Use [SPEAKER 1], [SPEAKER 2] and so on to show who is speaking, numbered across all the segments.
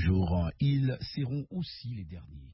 [SPEAKER 1] jour. Ils seront aussi les derniers.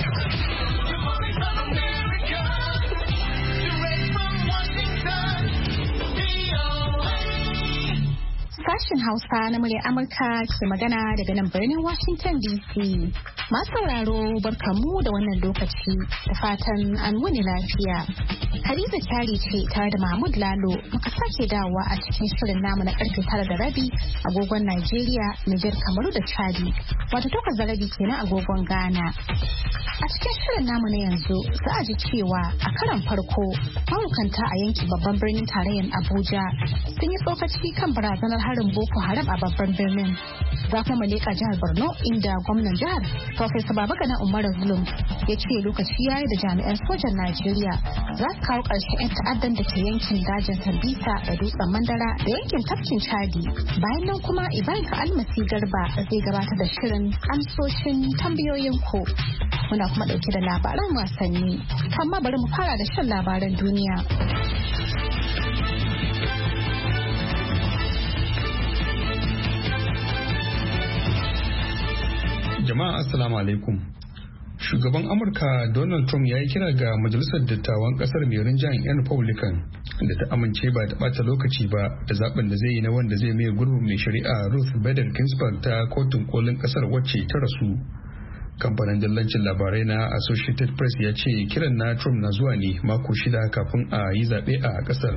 [SPEAKER 2] Sashen Hausa na muryar Amurka ke magana daga nan birnin Washington DC. Masu sauraro barkamu da wannan lokaci da fatan an wuni lafiya. Hadiza Kyari ce tare da Mahmud Lalo muka sake dawowa a cikin shirin namu na karfe 9:30 agogon Najeriya, Nijar, Kamaru da Chadi. Wato 8:30 kenan agogon Ghana. A cikin shirin namu na yanzu za a ji cewa a karan farko mahukanta a yankin babban birnin tarayyar Abuja sun yi tsokaci kan barazanar harin Boko Haram a babban birnin. Za kuma leƙa jihar Borno inda gwamnan jihar Professor Babagana Umar Zulum ya ce lokaci yayi da jami'an sojan Najeriya za su kawo ƙarshen 'yan ta'addan da ke yankin dajin Sambisa da dutsen Mandara da yankin tafkin Chadi. Bayan nan kuma Ibrahim Almasi Garba zai gabatar da shirin amsoshin tambayoyin ku. Muna kuma ɗauke da labaran wasanni. Amma bari mu fara da shan labaran duniya.
[SPEAKER 3] Jama'a Assalamu alaikum. Shugaban Amurka Donald Trump ya yi kira ga Majalisar Dattawan kasar mai rinjayen 'yan Republican da ta amince ba da ɓata lokaci ba da zaben da zai yi na wanda zai mai gurbin mai shari'a Ruth Bader Ginsburg ta kotun kolin kasar wacce ta rasu. Kamfanin dillancin labarai na Associated Press ya ce kiran na Trump na zuwa ne mako shida kafin a yi zaɓe a kasar.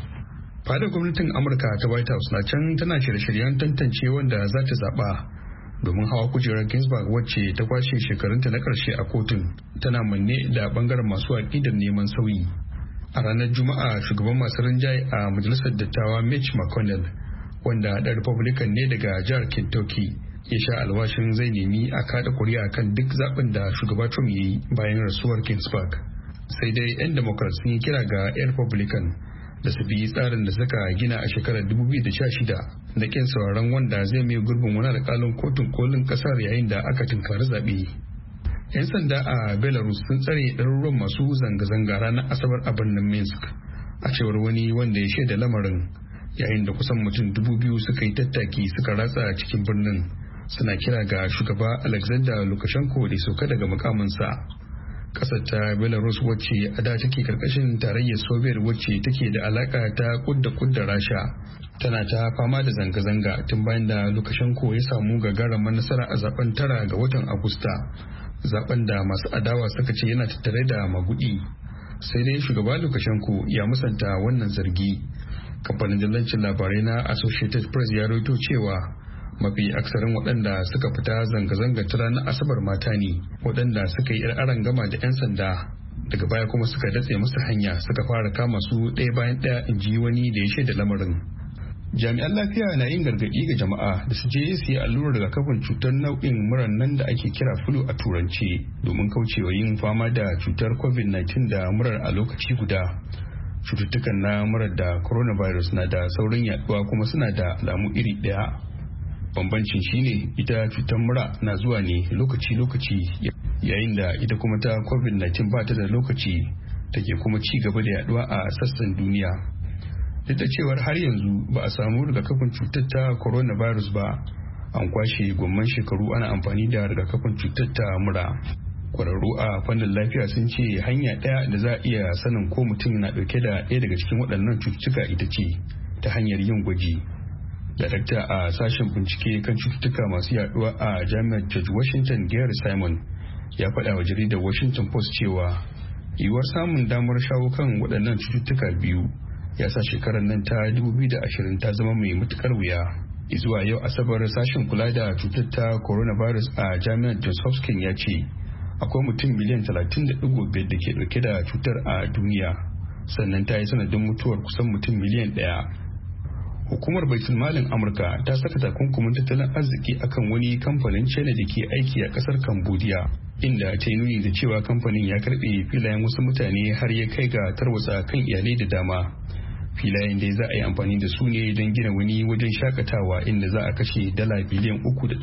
[SPEAKER 3] Fadar gwamnatin Amurka ta White House na can tana shirye-shiryen tantance wanda za ta zaɓa domin hawa kujerar Ginsburg wacce ta kwashe shekarunta na ƙarshe a kotun tana manne da bangaren masu aƙidar neman sauyi. A ranar Juma'a shugaban masu rinjaye a majalisar dattawa Mitch McConnell wanda ɗan Republican ne daga jihar Kentucky ya sha alwashin zai nemi a kada kuri'a kan duk zaɓin da shugaba Trump ya yi bayan rasuwar Ginsburg. Sai dai 'yan Democrats sun yi kira ga 'yan Republican da su bi tsarin da suka gina a shekarar 2016 na kin sauraron wanda zai mai gurbin wani alƙalin kotun kolin ƙasar yayin da aka tunkari zaɓe. 'Yan sanda a Belarus sun tsare ɗaruruwan masu zanga-zanga ranar Asabar a birnin Minsk, a cewar wani wanda ya shaida lamarin, yayin da kusan mutum 2000 suka yi tattaki suka ratsa cikin birnin suna kira ga shugaba Alexander Lukashenko da sauka daga mukaminsa. Kasar ta Belarus wacce a da take karkashin tarayyar Soviet wacce take da alaka ta kudda Rasha tana ta fama da zanga-zanga tun bayan da Lukashenko ya samu gagarumar nasara a zaben 9 ga watan Agusta, zaben da masu adawa suka ce yana tattare da magudi. Sai dai shugaba Lukashenko ya musanta wannan zargi. Kamfanin dillancin labarai na Associated Press ya rawaito cewa mafi aksarin waɗanda suka fita zanga-zanga ta ranar Asabar mata ne waɗanda suka yi aron gama da 'yan sanda, daga baya kuma suka datse musu hanya suka fara kama su ɗaya bayan ɗaya, in ji wani da ya shaida lamarin. Jami'an lafiya na yin gargaɗi ga jama'a da su je su yi allurar rigakafin cutar nau'in muran nan da ake kira flu a turance domin kaucewa yin fama da cutar COVID-19 da murar a lokaci guda. Cututtukan na murar da coronavirus na da saurin yaduwa kuma suna da alamu iri ɗaya. Bambancin shine ita cutar mura na zuwa ne lokaci-lokaci yayin da ita kuma ta COVID-19 ba ta da lokaci take kuma ci gaba da yaduwa a sassan duniya. Duk da cewar har yanzu ba a samu rigakafin cutar ta coronavirus ba, an kwashe gwamman shekaru ana amfani da rigakafin cutar ta mura. Kwararru a fannin lafiya sun ce hanya ɗaya da za a iya sanin ko mutum na ɗauke da ɗaya daga cikin waɗannan cututtuka ita ce ta hanyar yin gwaji. Darakta a sashen bincike kan cututtuka masu yaduwa a jami'ar George Washington Gary Simon ya faɗa wa jaridar Washington Post cewa yiwuwar samun damar shawo kan waɗannan cututtuka biyu ya sa shekarar nan ta 2020 ta zama mai matukar wuya. Zuwa yau Asabar sashen kula da cutar ta coronavirus a jami'ar Johns Hopkins ya ce akwai mutum miliyan 30.5 da ke ɗauke da cutar a duniya, sannan ta yi sanadin mutuwar kusan mutum miliyan 1. Hukumar Baitul Malin Amurka ta saka takunkumin tattalin arziki akan wani kamfanin China da ke aiki a kasar Cambodia, inda ta yi nuni da cewa kamfanin ya karbe filayen wasu mutane har ya kai ga tarwatsa kan iyalai da dama. Filayen dai za a yi amfani da su ne don gina wani wajen shakatawa inda za a kashe dala biliyan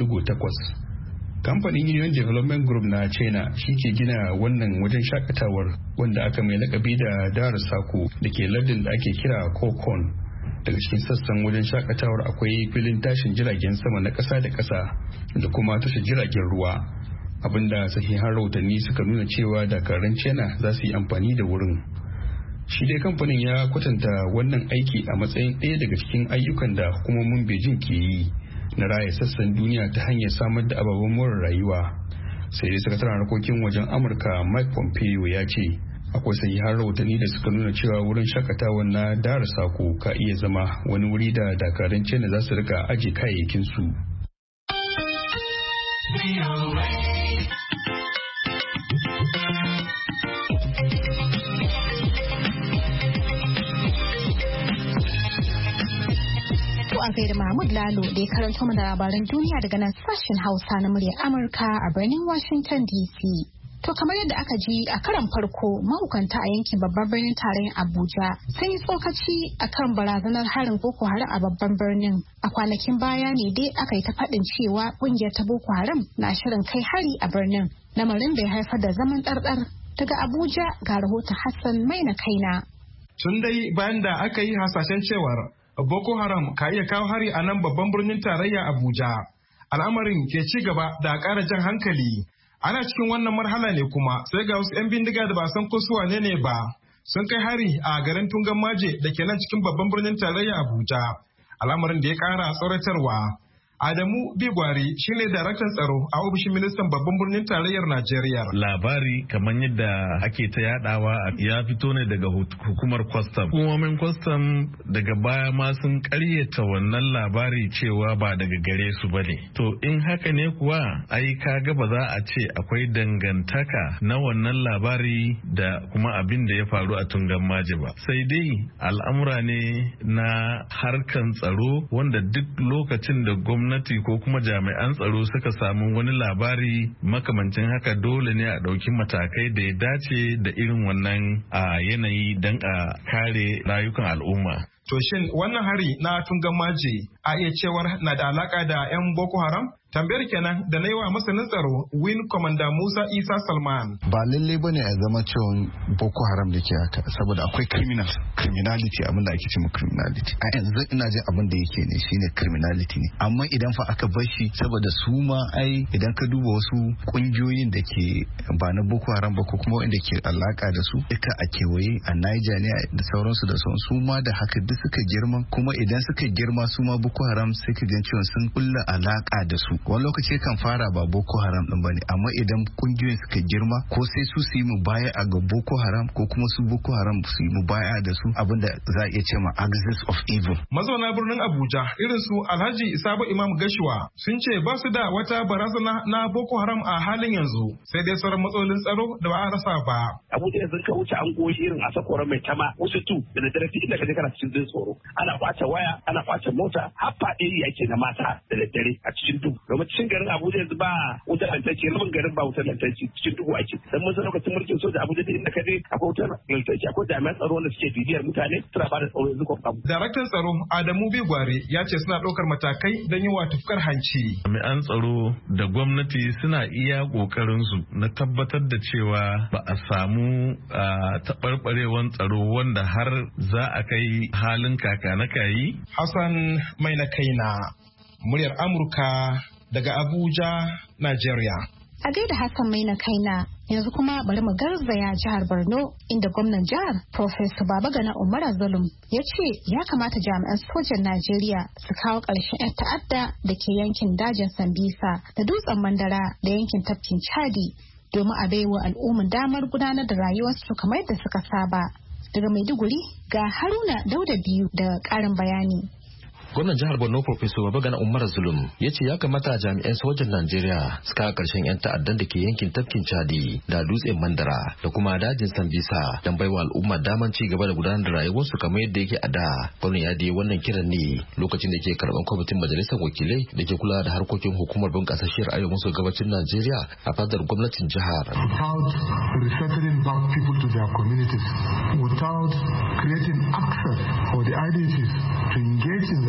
[SPEAKER 3] 3.8. Kamfanin Union Development Group na China shi ke gina wannan wajen shakatawar wanda aka mai lakabi da Dar Sako da ke lardin da ake kira Kokon. Daga cikin sassan wajen shakatawar akwai filin tashin jiragen sama na ƙasa da ƙasa da kuma tashar jiragen ruwa, abinda sahihan rahotanni suka nuna cewa dakarun China za su yi amfani da wurin. Shi dai kamfanin ya kwatanta wannan aiki a matsayin ɗaya daga cikin ayyukan da hukumomin Beijing ke yi na raya sassan duniya ta hanyar samar da ababen more rayuwa. Sai dai sakataren harkokin wajen Amurka Mike Pompeo ya ce akwai sahihan rahotanni da suka nuna cewa wurin shakatawa na Dar Sako ka iya zama wani wuri da dakarun China za su rika aje kayayyakin su.
[SPEAKER 2] A gaida Mahmud Lalo da ya karanto mana labaran duniya daga nan sashen Hausa na muryar Amurka a birnin Washington DC. To kamar yadda aka ji a karan farko, mahukunta a yankin babban birnin tarayyar Abuja sun yi tsokaci akan barazanar harin Boko Haram a babban birnin. A kwanakin baya ne dai aka yi ta faɗin cewa ƙungiyar ta Boko Haram na shirin kai hari a birnin, lamarin bai haifar da zaman ɗarɗar. Daga Abuja ga rahoton Hassan Maina Kaina.
[SPEAKER 4] Tun dai bayan da aka yi hasashen cewar Boko Haram ka iya kawo hari a nan babban birnin tarayya Abuja, al'amarin ke ci gaba da ƙara jan hankali. Ana cikin wannan marhala ne kuma sai ga wasu 'yan bindiga da ba san ko su wane ne ba sun kai hari a garin Tungan Maje da ke nan cikin babban birnin tarayya Abuja, al'amarin da ya ƙara tsoratarwa. Adamu Bigwari shine daraktan tsaro a ofishin ministan babban birnin tarayyar Najeriya.
[SPEAKER 5] Labari kamar yadda ake ta yadawa ya fito ne daga hukumar kwastam. Hukumomin kwastam daga baya ma sun karyata wannan labari cewa ba daga gare su bane. To in haka ne kuwa ai kaga ba za a ce akwai dangantaka na wannan labari da kuma abin da ya faru a Tungan Maje ba. Sai dai al'amura ne na harkan tsaro wanda duk lokacin da gwamnati ko kuma jami'an tsaro suka samu wani labari makamancin haka dole ne a ɗauki matakai da ya dace da irin wannan yanayi don a kare rayukan al'umma.
[SPEAKER 4] To shin wannan hari na Tungan Maje a iya cewar na da alaka da 'yan Boko Haram? Tambayar kenan da na yi wa masanin tsaro Wing Commander Musa Isa Salman.
[SPEAKER 6] Ba lalle ba ne a zama cewa Boko Haram da ke haka, saboda akwai criminality abin da ake cewa criminality. A yanzu ina jin abin da yake ne shine criminality ne. Amma idan fa aka bar shi saboda su ma ai idan ka duba wasu kungiyoyin da ke ba na Boko Haram ba ko kuma wanda ke alaka da su duka a kewaye a Niger ne da sauransu da su ma da haka duk suka girma, kuma idan suka girma su ma Boko Haram sai ka gan cewa sun kulla alaka da su. Wani lokaci kan fara ba Boko Haram din bane, amma idan kungiyoyin suka girma ko sai su yi mu baya a ga Boko Haram ko kuma su Boko Haram su yi mu baya da su, abinda za a iya ce ma axis of evil.
[SPEAKER 4] Mazauna birnin Abuja irin su Alhaji Isaba Imam Gashuwa sun ce ba su da wata barazana na Boko Haram a halin yanzu, sai dai sauran matsalolin tsaro da ba a rasa ba.
[SPEAKER 7] Abuja yanzu ka wuce an goshi irin a Sakora mai tama wasu tu da daddare inda ka je kana cikin tsoro, ana kwace waya, ana kwace mota, har faɗi yake na mata da daddare a cikin duhu. Domin cikin garin Abuja yanzu ba wutar lantarki, rabin garin ba wutar lantarki, cikin duhu ake. Dan mun san lokacin mulkin soja Abuja duk inda ka je akwai wutar lantarki, akwai jami'an tsaro wanda suke bibiyar mutane suna ba da tsaro yanzu ko abu.
[SPEAKER 4] Daraktan tsaro Adamu Bigware ya ce suna ɗaukar matakai don yi wa tufkar hanci.
[SPEAKER 5] Jami'an tsaro da gwamnati suna iya ƙoƙarin su na tabbatar da cewa ba a samu taɓarɓarewan tsaro wanda har za a kai halin kaka na kayi.
[SPEAKER 4] Hassan Maina Kaina, muryar Amurka daga Abuja, Najeriya.
[SPEAKER 2] A gaida Hassan Maina Kaina, yanzu kuma bari mu garzaya jihar Borno inda gwamnan jihar Professor Babagana Umar Zulum ya ce ya kamata jami'an sojan Najeriya su kawo ƙarshen 'yan ta'adda da ke yankin dajin Sambisa da dutsen Mandara da yankin tafkin Chadi domin a baiwa al'umman damar gudanar da rayuwarsu kamar yadda suka saba. Daga Maiduguri ga Haruna Dauda biyu da ƙarin bayani.
[SPEAKER 8] Gwamnan jihar Borno Professor Babagana Umar Zulum ya ce ya kamata jami'an sojan Najeriya su kawo ƙarshen 'yan ta'addan da ke yankin tafkin Chadi da dutsen Mandara da kuma dajin Sambisa don baiwa al'umma daman ci gaba da gudanar da rayuwarsu kamar yadda yake a da. Gwamnan ya dai wannan kiran ne lokacin da ke karɓar kwamitin majalisar wakilai da ke kula da harkokin hukumar bunƙasa shiyar arewa maso gabacin Najeriya a fadar gwamnatin jihar.
[SPEAKER 9] Without resettling back people to their communities, without creating access for the IDPs to engage in their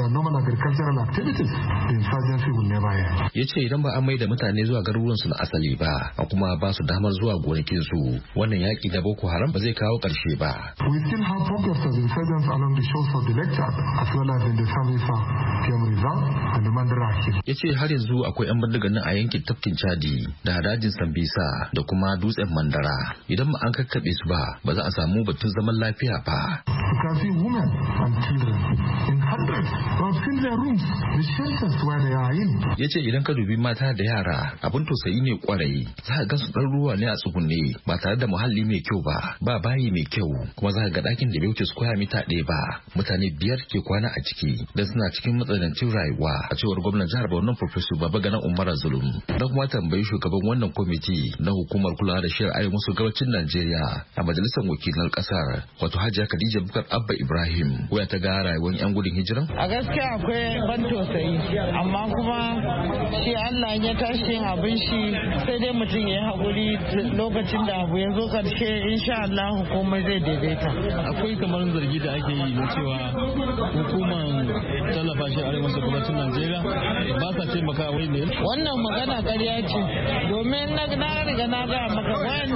[SPEAKER 9] normal agricultural activities, the insurgency will never end.
[SPEAKER 8] Ya ce idan ba a mai da mutane zuwa garuruwansu na asali ba, a kuma ba su damar zuwa gonakinsu, wannan yaƙi da Boko Haram ba zai kawo ƙarshe ba.
[SPEAKER 9] We still have pockets of insurgents along the shores of the Lake Chad, as well as in the Sambisa, Kem Reserve, and the Mandara Hill.
[SPEAKER 8] Ya ce har yanzu akwai 'yan bindigan nan a yankin tafkin Chadi da hadajin Sambisa da kuma dutsen Mandara. Idan ba an kakkaɓe su ba, ba za a samu batun zaman lafiya ba.
[SPEAKER 9] You can see women and children in hundreds who have seen their rooms, the shelters where they are in.
[SPEAKER 8] Ya ce idan ka dubi mata da yara abin tausayi ne kwarai, za ka gansu ɗaruruwa ne a tsugunne ba tare da muhalli mai kyau ba bayi mai kyau, kuma za ka ga ɗakin da bai wuce square mita ɗaya ba. Mutane 5 ke kwana a ciki dan suna cikin matsanancin rayuwa, a cewar gwamnan jihar Borno Professor Babagana Umar Zulum. Da kuma tambayi shugaban wannan kwamiti na hukumar kula da shiyar arewa maso gabacin Najeriya a majalisar wakilan kasar, wato Hajiya Khadija Bukar Abba Ibrahim, waya ta ga rayuwar 'yan gudun hijiran.
[SPEAKER 10] A gaskiya akwai ban tausayi, amma kuma shi Allah ya tashi yin abin shi sai dai mutum ya yi haƙuri lokacin da abu ya zo ƙarshe, insha Allah komai zai daidaita.
[SPEAKER 11] Akwai kamar zargi da ake yi na cewa hukumar tallafa shi arewa maso gabacin Najeriya ba sa taimaka wai ne.
[SPEAKER 10] Wannan magana ƙarya ce, domin na riga na ga maka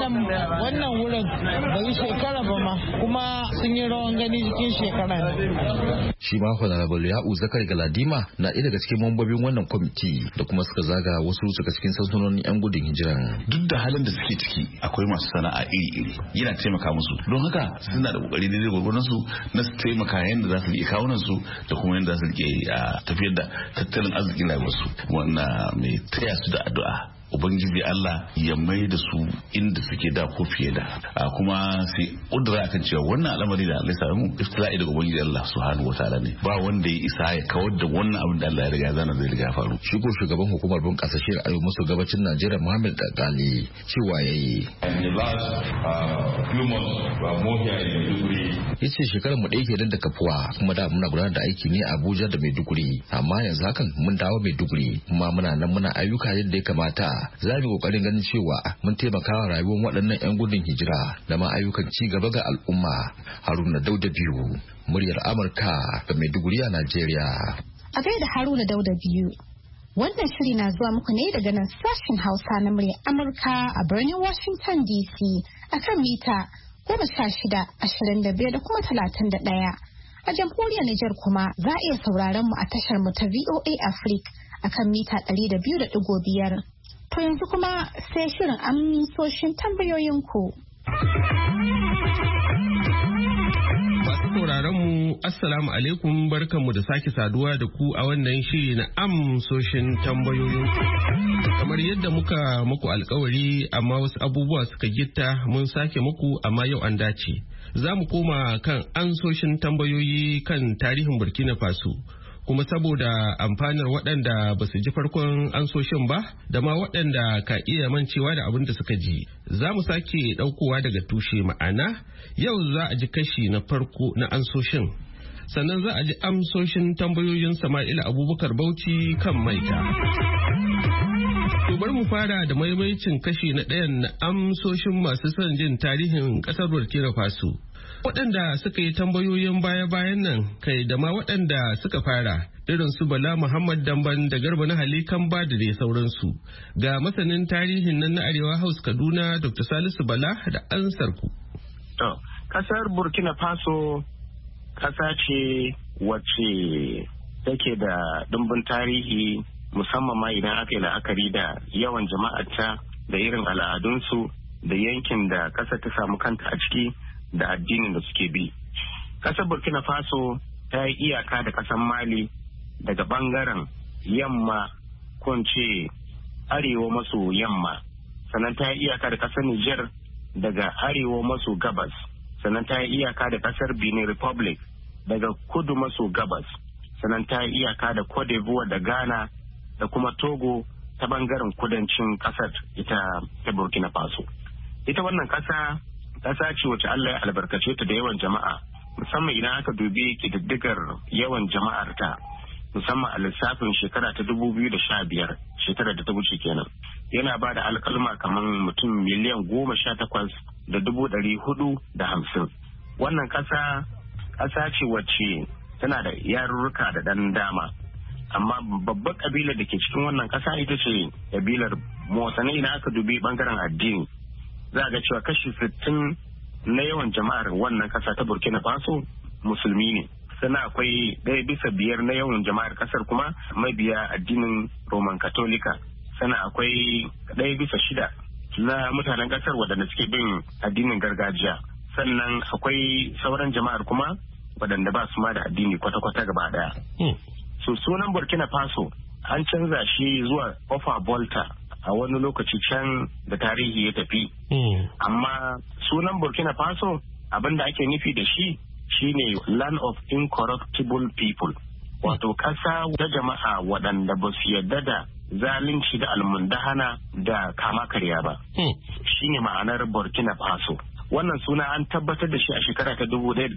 [SPEAKER 10] wannan wurin bai shekara ba ma, kuma sun yi rawan gani cikin shekara ne.
[SPEAKER 8] Shi ma Honorable Ya'u Zakari Galadima na ɗaya daga cikin mambobin wannan kwamiti da kuma suka zaga wasu daga cikin sansanonin 'yan gudun hijiran.
[SPEAKER 12] Duk da halin da suke ciki akwai masu sana'a iri-iri yana taimaka musu, don haka suna da kokari da gwargwadon su na su taimaka yadda za su rike kawunan su da kuma yadda za su rike tafiyar da tattalin arzikin rayuwarsu. Wannan mai taya su da addu'a Ubangiji Allah ya mai da su inda suke da ko fiye da, kuma sai kudura akan cewa wannan al'amari da Allah ya samu iftila'i daga Ubangiji Allah subhanahu wataala ne, ba wanda ya isa ya kawar da wannan abin da Allah ya riga zana zai riga faru.
[SPEAKER 8] Shi ko shugaban hukumar bunƙasa shiyar arewa maso gabacin Najeriya Muhammad Dakali cewa yayi yace shekarar mu ɗaya kenan da kafuwa, kuma da muna gudanar da aiki ne a Abuja da Maiduguri, amma yanzu hakan mun dawo Maiduguri kuma muna nan muna ayyuka yadda ya kamata. Za mu kokarin ganin cewa mun taimaka wa rayuwar waɗannan 'yan gudun hijira da ma ayyukan ci gaba ga al'umma. Haruna Dauda biyu, muryar Amurka da Maiduguri a Najeriya.
[SPEAKER 2] A gaida Haruna Dauda biyu. Wannan shiri na zuwa muku ne daga nan sashen Hausa na muryar Amurka a birnin Washington DC akan mita 16, 25 da kuma 31. A jamhuriyar Nijar kuma za a iya sauraron mu a tashar mu ta VOA Africa akan mita 200.5. To yanzu kuma sai shirin amsoshin tambayoyinku.
[SPEAKER 13] Masu sauraron mu Assalamu alaikum, barkanmu da sake saduwa da ku a wannan shiri na amsoshin tambayoyinku. Kamar yadda muka muku alkawari amma wasu abubuwa suka gitta mun sake muku amma yau an dace. Za mu koma kan amsoshin tambayoyi kan tarihin Burkina Faso. Kuma saboda amfanar waɗanda ba su ji farkon ansoshin ba da ma waɗanda ka iya mancewa da abin da suka ji, za mu sake ɗaukowa daga tushe, ma'ana yau za a ji kashi na farko na ansoshin, sannan za a ji amsoshin tambayoyin Sama'ila Abubakar Bauchi kan maita. To bari mu fara da maimaicin kashi na ɗayan na amsoshin masu son jin tarihin ƙasar Burkina Faso. Waɗanda suka yi tambayoyin baya-bayan nan kai da ma waɗanda suka fara irin su Bala Muhammad Damban da Garba na Halikan ba da dai sauransu. Ga masanin tarihin nan na Arewa House Kaduna Dr. Salisu Bala da ansar ku.
[SPEAKER 7] To, kasar Burkina Faso kasa ce wacce take da ɗumbin tarihi, musamman ma idan aka yi la'akari da yawan jama'arta da irin al'adunsu da yankin da ƙasar ta samu kanta a ciki da addinin da suke bi. Ƙasar Burkina Faso ta yi iyaka da ƙasar Mali daga ɓangaren yamma, ko ce arewa maso yamma, sannan ta yi iyaka da ƙasar Niger daga arewa maso gabas, sannan ta yi iyaka da ƙasar Benin Republic daga kudu maso gabas, sannan ta yi iyaka da Cote d'Ivoire da Ghana da kuma Togo ta ɓangaren kudancin ƙasar ita ta Burkina Faso. Ita wannan ƙasa ce wacce Allah ya albarkace ta da yawan jama'a, musamman idan aka dubi ƙididdigar yawan jama'ar ta, musamman a lissafin shekara ta 2015, shekarar da ta wuce kenan, yana ba da alƙalma kamar mutum miliyan 18,450. Wannan ƙasa ce wacce
[SPEAKER 14] tana da yarurruka da ɗan dama. Amma babbar kabilar da ke cikin wannan ƙasa ita ce kabilar Motsa. Idan aka dubi bangaren addini za a ga cewa kashi 60 na yawan jama'ar wannan ƙasa ta Burkina Faso musulmi ne. Sannan akwai 1/5 na yawan jama'ar ƙasar kuma mabiya addinin Roman Katolika. Sannan akwai 1/6 na mutanen ƙasar waɗanda suke bin addinin gargajiya. Sannan akwai sauran jama'ar kuma waɗanda ba su ma da addini kwata-kwata gaba ɗaya. So sunan Burkina Faso an canza shi zuwa Ofa Volta a wani lokaci can da tarihi ya tafi. Amma sunan Burkina Faso abin da ake nufi da shi shine Land of Incorruptible People. Wato ƙasa ta jama'a waɗanda ba su yarda da zalunci da almundahana da kama karya ba. Shine ma'anar Burkina Faso. Wannan suna an tabbatar da shi a shekara ta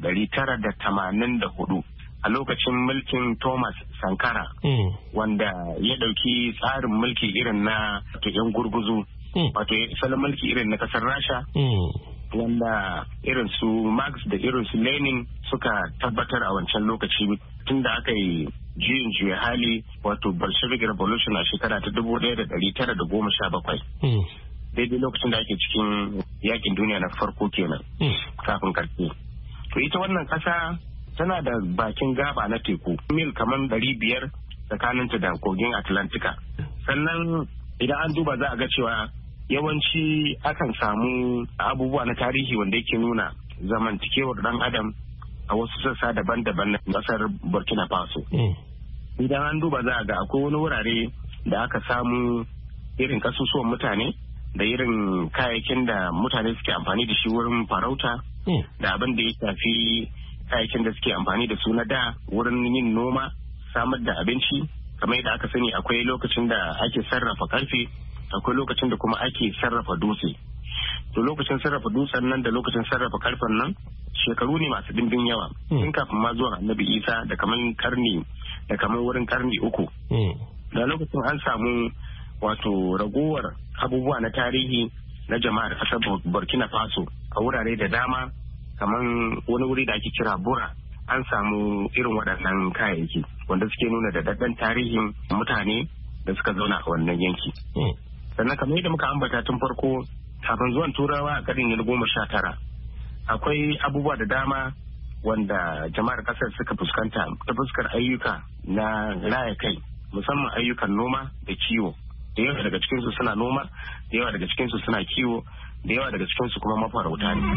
[SPEAKER 14] 1984 a lokacin mulkin Thomas Sankara, wanda ya ɗauki tsarin mulki irin na yan gurguzu, wato salon mulki irin na ƙasar Rasha, wanda irin su Marx da irin su Lenin suka tabbatar a wancan lokaci tun da aka yi juyin juya hali, wato Bolshevik Revolution a shekara ta 1917. Daidai lokacin da ake cikin yakin duniya na farko kenan kafin karfe. To ita wannan ƙasa tana da bakin gaba na teku mil kamar 500 tsakaninta da kogin Atlantika. Sannan idan an duba za a ga cewa yawanci akan samu abubuwa na tarihi wanda yake nuna zamantakewar dan adam a wasu sassa daban-daban na ƙasar Burkina Faso. Idan an duba za a ga akwai wani wurare da aka samu irin kasusuwan mutane da irin kayayyakin da mutane suke amfani da shi wurin farauta da abin da ya shafi kayayyakin da suke amfani da su na da wurin yin noma, samar da abinci. Kamar yadda aka sani akwai lokacin da ake sarrafa karfe, akwai lokacin da kuma ake sarrafa dutse. To lokacin sarrafa dutsen nan da lokacin sarrafa karfen nan shekaru ne masu dimbin yawa tun kafin ma zuwa Annabi Isa da kamar wurin karni 3. Da lokacin an samu wato ragowar abubuwa na tarihi na jama'ar ƙasar Burkina Faso a wurare da dama, kamar wani wuri da ake kira Bura. An samu irin waɗannan kayayyaki wanda suke nuna da daddan tarihin mutane da suka zauna a wannan yanki. Sannan kamar yadda muka ambata tun farko, kafin zuwan Turawa a ƙarni na 19 akwai abubuwa da dama wanda jama'ar ƙasar suka fuskanta ta fuskar ayyuka na raya kai, musamman ayyukan noma da kiwo. Da yawa daga cikinsu suna noma, da yawa daga cikinsu suna kiwo, da yawa daga cikinsu kuma mafarauta ne.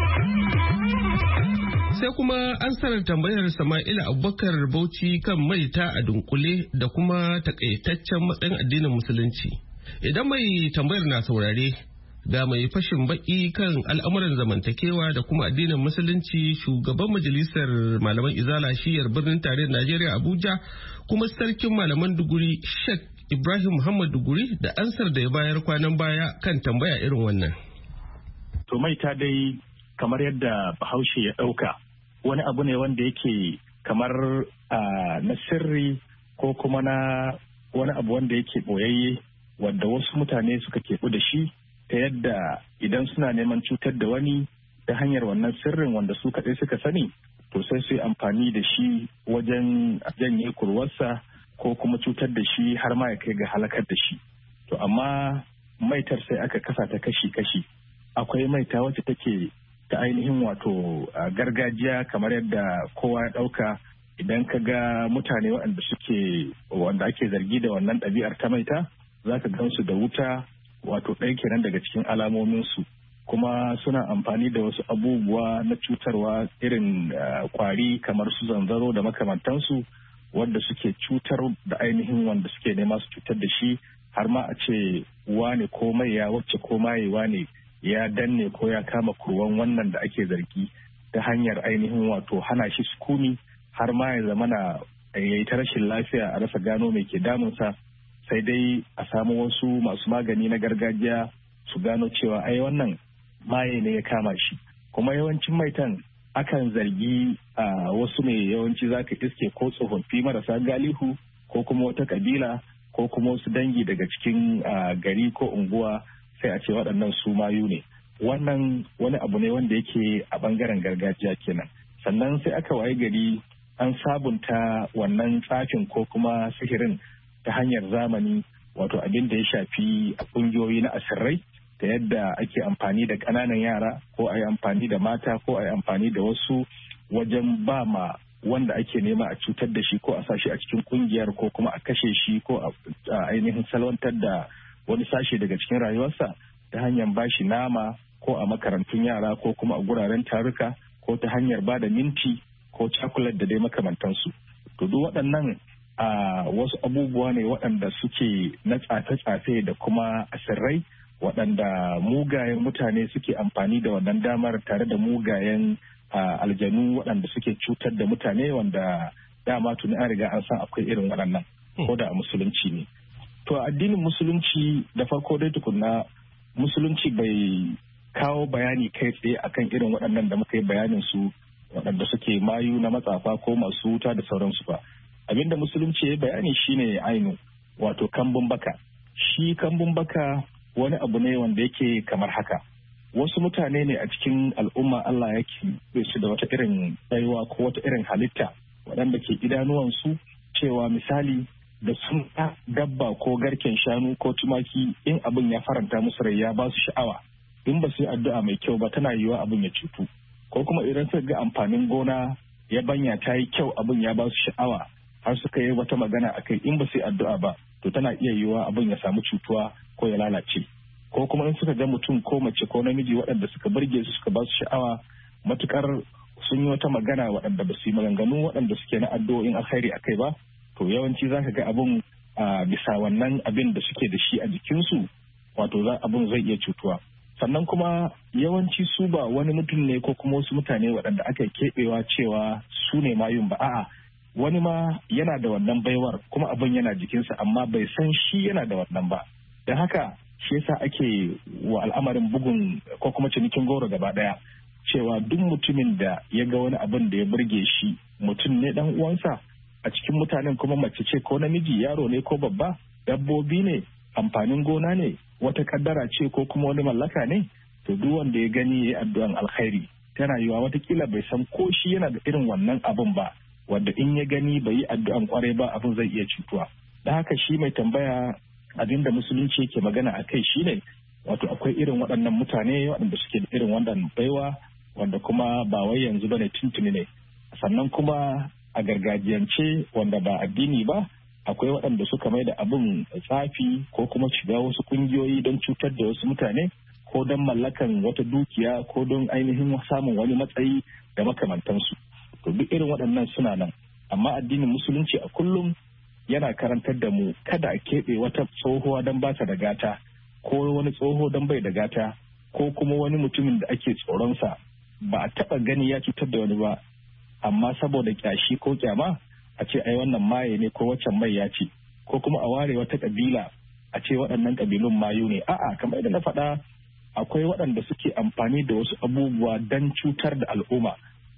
[SPEAKER 13] Sai kuma an sanar tambayar Sama'ila Abubakar Bauchi kan maita a dunkule da kuma takaitaccen matsayin addinin Musulunci. Idan mai tambayar na saurare, ga mai fashin baki kan al'amuran zamantakewa da kuma addinin Musulunci, shugaban majalisar malaman Izala shiyar birnin tarayyar Najeriya Abuja, kuma sarkin malaman Duguri Sheikh Ibrahim Muhammad Duguri, da ansar da ya bayar kwanan baya kan tambaya irin wannan.
[SPEAKER 15] To maita dai kamar yadda Bahaushe ya ɗauka, wani abu ne wanda yake kamar na sirri ko kuma na wani abu wanda yake ɓoyayye wanda wasu mutane suka keɓu da shi, ta yadda idan suna neman cutar da wani ta hanyar wannan sirrin wanda su kaɗai suka sani, to sai su yi amfani da shi wajen janye kurwarsa ko kuma cutar da shi har ma ya kai ga halakar da shi. To amma maitar sai aka kasa ta kashi-kashi. Akwai maita wacce take ta ainihin wato gargajiya kamar yadda kowa ya ɗauka. Idan ka ga mutane wanda ake zargi da wannan ɗabi'ar ta maita, za ka gansu da wuta, wato ɗaya kenan daga cikin alamominsu. Kuma suna amfani da wasu abubuwa na cutarwa irin kwari kamar su zanzaro da makamantansu, wanda suke cutar da ainihin wanda suke nema su cutar da shi, har ma a ce wane ko mai ya wacce ko mayewa ne ya danne ko ya kama kurwan wannan da ake zargi ta hanyar ainihin wato hana shi sukuni, har ma ya zama na yayi ta rashin lafiya a rasa gano mai ke damunsa. Sai dai a samu wasu masu magani na gargajiya su gano cewa ai wannan maye ne ya kama shi. Kuma yawancin maitan akan zargi wasu ne, yawanci zaka iske ko tsofaffi marasa galihu ko kuma wata kabila ko kuma wasu dangi daga cikin gari ko unguwa, sai a ce waɗannan su mayu ne. Wannan wani abu ne wanda yake a bangaren gargajiya kenan. Sannan sai aka waye gari an sabunta wannan tsafin ko kuma sihirin ta hanyar zamani, wato abin da ya shafi a ƙungiyoyi na asirrai, da yadda ake amfani da ƙananan yara ko a yi amfani da mata ko a yi amfani da wasu wajen ba ma wanda ake nema a cutar da shi ko a sashi a cikin ƙungiyar ko kuma a kashe shi ko a ainihin salwantar da wani sashe daga cikin rayuwarsa ta hanyar bashi nama ko a makarantun yara ko kuma a guraren taruka ko ta hanyar ba da minti ko cakulat da dai makamantansu. To duk waɗannan wasu abubuwa ne waɗanda suke na tsafe-tsafe da kuma asirrai waɗanda mugayen mutane suke amfani da wannan damar tare da mugayen aljanu waɗanda suke cutar da mutane, wanda dama tuni an riga an san akwai irin waɗannan ko da a musulunci ne. To addinin musulunci da farko dai tukunna musulunci bai kawo bayani kai tsaye akan irin waɗannan da muka yi bayanin su waɗanda suke mayu na matsafa ko masu wuta da sauransu ba. Abinda musulunci ya bayani shine ainu, wato kambun baka. Shi kambun baka wani abu ne wanda yake kamar haka. Wasu mutane ne a cikin al'umma Allah yake su da wata irin baiwa ko wata irin halitta waɗanda ke idanuwansu cewa misali da sun dabba ko garken shanu ko tumaki, in abin ya faranta musu rai ya ba su sha'awa, in ba su yi addu'a mai kyau ba tana yiwuwa abin ya cutu, ko kuma idan suka ga amfanin gona ya banya ta yi kyau abin ya ba su sha'awa har suka yi wata magana akai, in ba su yi addu'a ba to tana iya yiwuwa abin ya samu cutuwa ko ya lalace. Ko kuma in suka ga mutum ko mace ko namiji waɗanda suka burge su suka ba su sha'awa, matukar sun yi wata magana waɗanda ba su yi maganganu waɗanda suke na addu'o'in alkhairi akai ba, to yawanci za ka ga abin bisa wannan abin da suke da shi a jikinsu, wato abin zai iya cutuwa. Sannan kuma yawanci su ba wani mutum ne ko kuma wasu mutane waɗanda aka keɓewa cewa su ne mayun ba, a'a wani ma yana da wannan baiwar kuma abin yana jikinsa amma bai san shi yana da wannan ba. Don haka shi yasa ake wa al'amarin bugun ko kuma cinikin goro gaba ɗaya, cewa duk mutumin da ya ga wani abin da ya burge shi, mutum ne dan uwansa a cikin mutanen, kuma mace ce ko namiji, yaro ne ko babba, dabbobi ne, amfanin gona ne, wata kaddara ce ko kuma wani mallaka ne, to duk wanda ya gani ya addu'an alkhairi. Tana yiwa watakila bai san ko shi yana da irin wannan abin ba, wanda in ya gani bai yi addu'an kwarai ba abin zai iya cutuwa. Da haka shi mai tambaya abin da musulunci yake magana a kai shine, wato akwai irin waɗannan mutane waɗanda suke da irin wannan baiwa, wanda kuma ba wai yanzu bane, tuntuni ne. Sannan kuma a gargajiyance wanda ba addini ba, akwai waɗanda suka mai da abin tsafi ko kuma shiga wasu ƙungiyoyi don cutar da wasu mutane ko don mallakan wata dukiya ko don ainihin samun wani matsayi da makamantansu. To duk irin waɗannan suna nan, amma addinin musulunci a kullum yana karantar da mu kada a keɓe wata tsohuwa don ba ta da gata, ko wani tsoho don bai da gata, ko kuma wani mutumin da ake tsoronsa ba a taɓa gani ya cutar da wani ba, amma saboda kyashi ko kyama a ce ai wannan maye ne ko waccan mai ya ce, ko kuma a ware wata kabila a ce waɗannan kabilun mayu ne. A'a, kamar yadda na faɗa, akwai waɗanda suke amfani da wasu abubuwa don cutar da al'umma,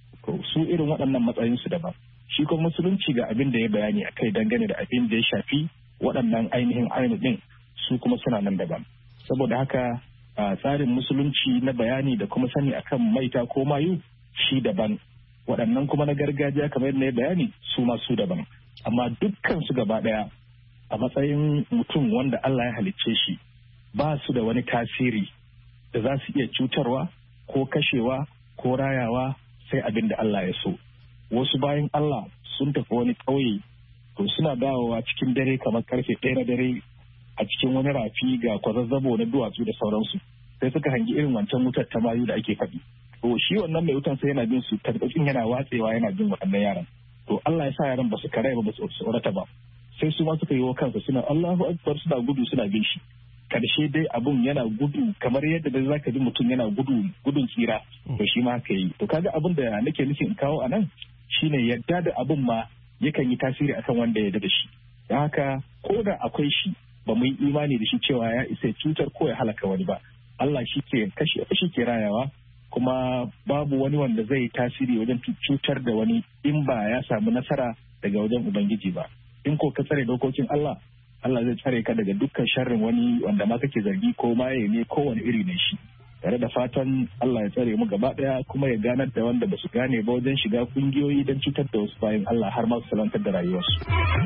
[SPEAKER 15] su irin waɗannan matsayinsu daban. Shi kuma musulunci ga abin da ya bayani a kai dangane da abin da ya shafi waɗannan ainihin ɗin, su kuma suna nan daban. Saboda haka tsarin musulunci na bayani da kuma sani akan maita ko mayu shi daban, waɗannan kuma na gargajiya kamar yadda ya bayani su ma su daban. Amma dukkan su gaba ɗaya a matsayin mutum wanda Allah ya halicce shi, ba su da wani tasiri da za su iya cutarwa ko kashewa ko rayawa sai abin da Allah ya so. Wasu bayan Allah sun tafi wani ƙauye, to suna dawowa cikin dare kamar karfe 1 na dare a cikin wani rafi ga kwazazzabo na duwatsu da sauransu, sai suka hangi irin wancan wutar ta mayu da ake faɗi. To shi wannan mai wutan sai yana bin su, tarbatsin yana watsewa yana bin waɗannan yaran. To Allah ya sa yaran ba su karaya ba su tsorata ba, sai su ma suka yi wa kansa suna Allahu Akbar, suna gudu suna bin shi. Karshe dai abun yana gudu kamar yadda da zaka ji mutum yana gudun tsira, to shi ma haka yi. To kaga abin da nake nufin in kawo anan shine yadda da abun ma yakan yi tasiri akan wanda ya yarda da shi. Don haka ko da akwai shi ba mu yi imani da shi cewa ya isa cutar ko ya halaka wani ba. Allah shi ke kashe, shi ke rayawa, kuma babu wani wanda zai tasiri wajen cutar da wani in ba ya samu nasara daga wajen Ubangiji ba. In ko ka tsare dokokin Allah, Allah zai tsare ka daga dukkan sharrin wani wanda ma kake zargi ko maye ne ko wani iri ne shi. tare da fatan Allah ya tsare mu gaba daya kuma ya ganar da wanda ba su gane ba wajen shiga kungiyoyi don cutar da wasu bayan Allah har ma su salantar da rayuwarsu.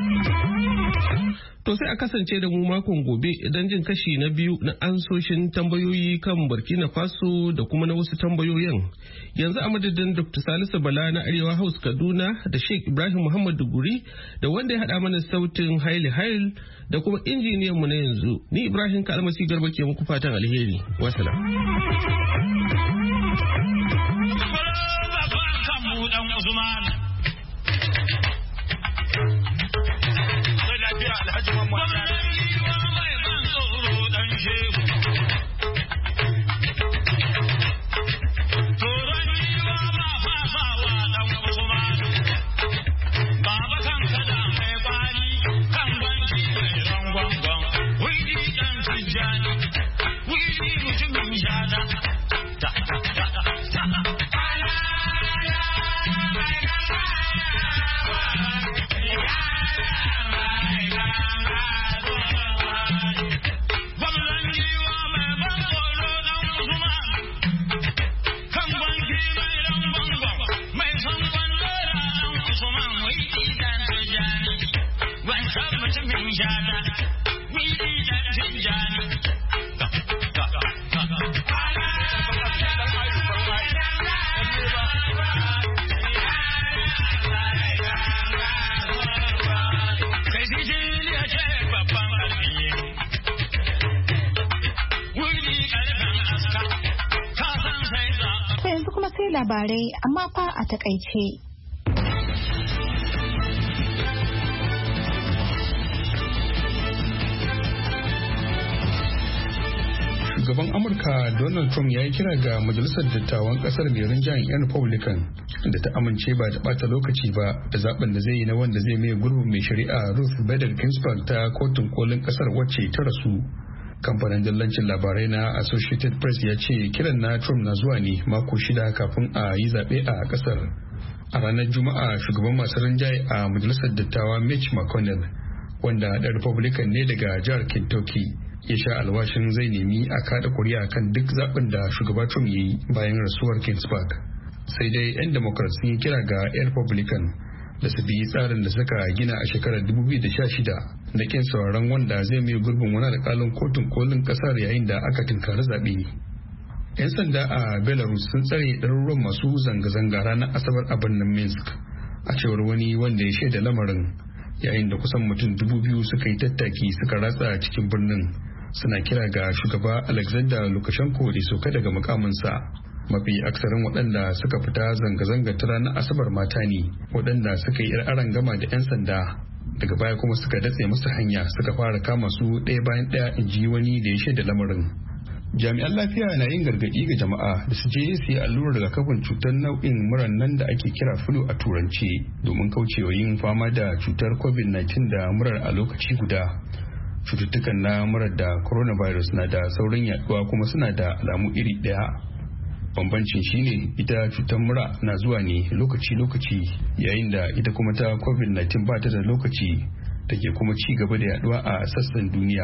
[SPEAKER 13] To sai a kasance da mu makon gobe idan jin kashi na biyu na ansoshin tambayoyi kan Burkina Faso da kuma na wasu tambayoyin. Yanzu a madadin Dr. Salisu Bala na Arewa House Kaduna da Sheikh Ibrahim Muhammad Duguri da wanda ya haɗa mana sautin Haile Haile da kuma injiniyan mu na yanzu. Ni Ibrahim Kalmasi Garba ke muku fatan alheri. Wassalam.
[SPEAKER 2] Labarai amma fa a takaice.
[SPEAKER 3] Shugaban Amurka Donald Trump ya yi kira ga Majalisar Dattawan Kasar mai rinjayen 'yan Republican da ta amince ba ta bata lokaci ba da zaben da zai yi na wanda zai mai gurbin mai shari'a Ruth Bader Ginsburg ta kotun kolin kasar wacce ta rasu. Kamfanin dillancin labarai na Associated Press ya ce kiran na Trump na zuwa ne mako 6 kafin a yi zaɓe a ƙasar. A ranar Juma'a shugaban masu rinjaye a Majalisar Dattawa Mitch McConnell wanda ɗan Republican ne daga jihar Kentucky ya sha alwashin zai nemi a kada kuri'a kan duk zaɓen da shugaba Trump ya yi bayan rasuwar Ginsburg. Sai dai 'yan Democrats sun yi kira ga 'yan Republican da su bi tsarin da suka gina a shekarar 2016 da kin sauraron wanda zai mai gurbin wani alƙalin kotun kolin ƙasar yayin da aka tunkari zaɓe. 'Yan sanda a Belarus sun tsare ɗaruruwan masu zanga-zanga ranar Asabar a birnin Minsk a cewar wani wanda ya shaida lamarin yayin da kusan mutum 2000 suka yi tattaki suka ratsa cikin birnin suna kira ga shugaba Alexander Lukashenko da sauka daga mukaminsa. Mafi aksarin waɗanda suka fita zanga-zanga ta ranar Asabar mata ne waɗanda suka yi aron gama da 'yan sanda daga baya kuma suka datse musu hanya suka fara kama su ɗaya bayan ɗaya, in ji wani da ya shaida lamarin. Jami'an lafiya na yin gargaɗi ga jama'a da su je su yi allurar rigakafin cutar nau'in muran nan da ake kira flu a turance domin kaucewa yin fama da cutar COVID-19 da murar a lokaci guda. Cututtukan na murar da coronavirus na da saurin yaduwa kuma suna da alamu iri ɗaya. Bambancin shine ita cutar mura na zuwa ne lokaci-lokaci yayin da ita kuma ta COVID-19 ba ta da lokaci take kuma ci gaba da yaduwa a sassan duniya.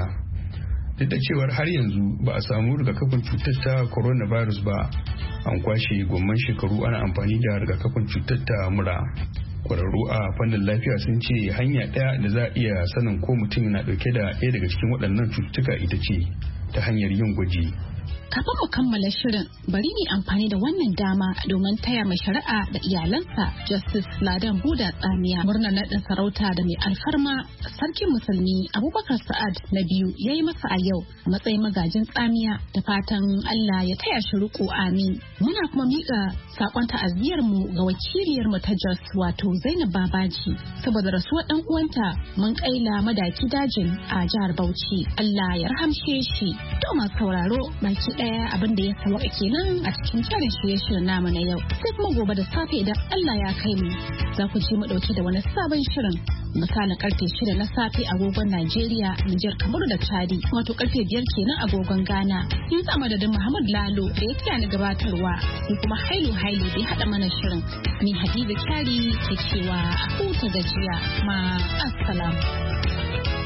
[SPEAKER 3] Duk da cewar har yanzu ba a samu rigakafin cutar ta coronavirus ba, an kwashe gwamman shekaru ana amfani da rigakafin cutar ta mura. Kwararru a fannin lafiya sun ce hanya ɗaya da za a iya sanin ko mutum na ɗauke da ɗaya daga cikin waɗannan cututtuka ita ce ta hanyar yin gwaji.
[SPEAKER 2] Kafin mu kammala shirin bari mu amfani da wannan dama domin taya mai shari'a da iyalansa Justice Ladan Buda Tsamiya murnar naɗin sarauta da mai alfarma sarkin musulmi Abubakar Sa'ad na biyu ya yi masa a yau matsayin magajin Tsamiya da fatan Allah ya taya shi riko amin. Muna kuma miƙa sakon ta'aziyar mu ga wakiliyar mu ta Jos wato Zainab Babaji saboda rasuwar dan uwanta mun kaila madaki dajin a jihar Bauchi. Allah ya rahamshe shi. To masu sauraro baki daya abin da ya sawaka kenan a cikin jerin shirye-shiryen namu na yau. Sai kuma gobe da safe idan Allah ya kai mu za ku ji mu dauke da wani sabon shirin misalin karfe 6 na safe agogon Najeriya, Nijar, Kamaru da Chadi wato karfe 5 kenan agogon Ghana. Yanzu a madadin Muhammad Lalo da ya taya ni gabatarwa sai kuma Hailu da ya haɗa mana shirin. Ni Hadiza Kyari ke cewa a huta gajiya ma assalamu.